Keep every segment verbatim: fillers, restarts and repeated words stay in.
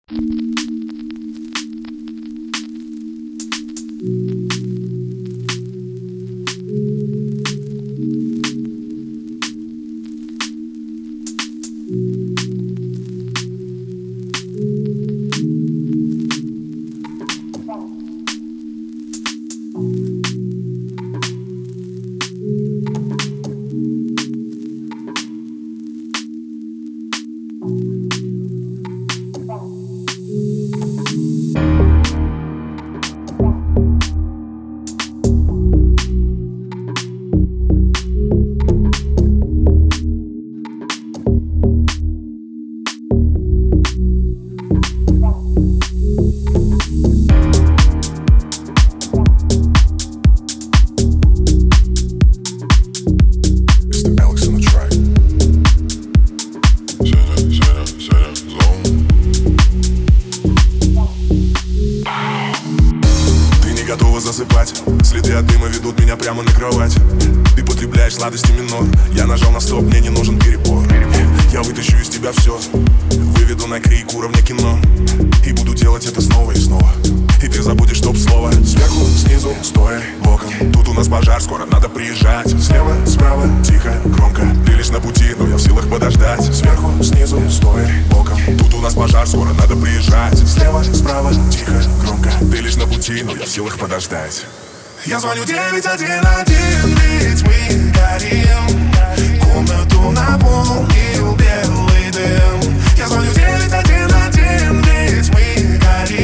Засыпать. Следы от дыма ведут меня прямо на кровать. Ты потребляешь сладости минор. Я нажал на стоп, мне не нужен перебор. Я вытащу из тебя все, выведу на крик уровня кино. И буду делать это снова и снова. И ты забудешь топ-слово. Сверху, снизу, стоя, боком. Тут у нас пожар, скоро надо приезжать. Слева, справа, тихо, громко. Ты лишь на пути, но я в силах подождать. Сверху, снизу, стоя, боком. Тут у нас пожар, скоро надо приезжать. Слева, справа, тихо, громко. Ты лишь на пути, но я в силах подождать. Я звоню девять один один, ведь мы горим. Комнату наполнил белый дым. Я звоню девять один один, ведь мы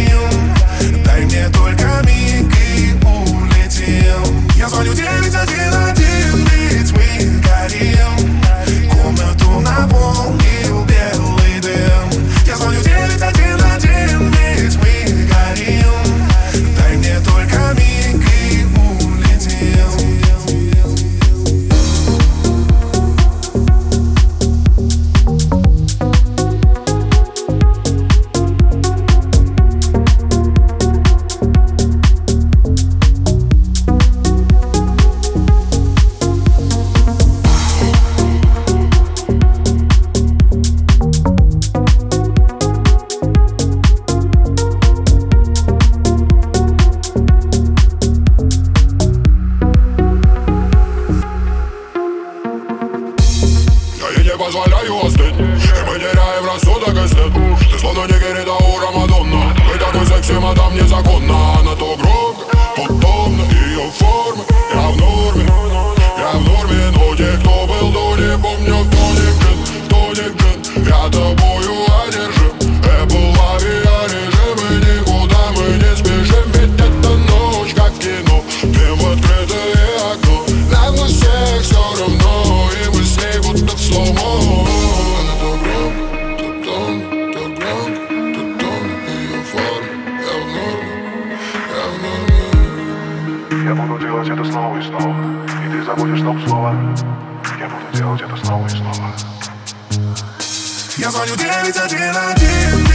горим. Дай мне только миг и улетим. Я звоню девять один один, ведь мы горим. Комнату наполнил белый дым. Я звоню девять один один, ведь мы горим. Дай мне только миг и улетим. Позволяю остыть, и мы теряем рассудок и стыд. Ты словно не Герида у Рамадонна. Вы такой секси, мадам, незаконно. Она то громко, то томно. Ее формы, я в норме. Я в норме, но те, кто был до, не помню, кто не грин, кто не грин. Я тобою одержим. Apple авиарежим, и никуда мы не спешим. Ведь это ночь, как в кино. Дым в открытое окно. Нам на всех все равно, и мы с ней будто в слоумо. Я буду делать это снова и снова. И ты забудешь топ-слово. Я буду делать это снова и снова. Я звоню девять один один.